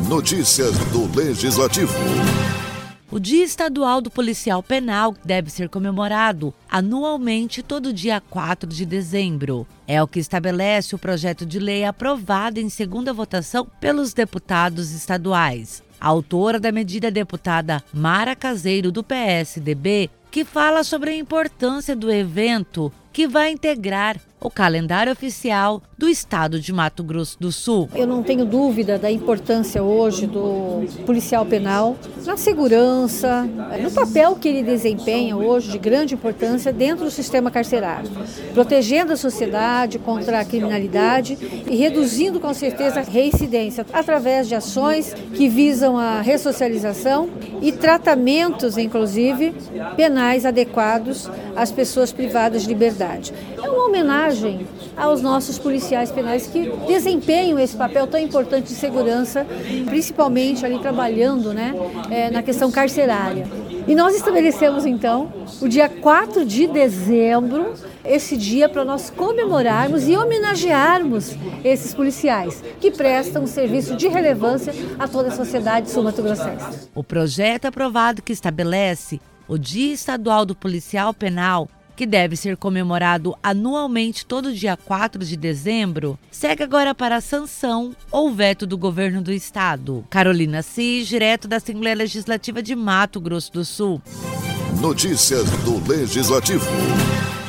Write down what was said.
Notícias do Legislativo. O Dia Estadual do Policial Penal deve ser comemorado anualmente todo dia 4 de dezembro. É o que estabelece o projeto de lei aprovado em segunda votação pelos deputados estaduais. A autora da medida é a deputada Mara Caseiro, do PSDB, que fala sobre a importância do evento que vai integrar o calendário oficial do estado de Mato Grosso do Sul. Eu não tenho dúvida da importância hoje do policial penal na segurança, no papel que ele desempenha hoje de grande importância dentro do sistema carcerário, protegendo a sociedade contra a criminalidade e reduzindo com certeza a reincidência através de ações que visam a ressocialização e tratamentos, inclusive, penais adequados às pessoas privadas de liberdade. É uma homenagem aos nossos policiais penais que desempenham esse papel tão importante de segurança, principalmente ali trabalhando, na questão carcerária. E nós estabelecemos então o dia 4 de dezembro, esse dia para nós comemorarmos e homenagearmos esses policiais que prestam um serviço de relevância a toda a sociedade sul-mato-grossense. O projeto aprovado que estabelece o Dia Estadual do Policial Penal, que deve ser comemorado anualmente todo dia 4 de dezembro, segue agora para a sanção ou veto do governo do estado. Carolina Cis, direto da Assembleia Legislativa de Mato Grosso do Sul. Notícias do Legislativo.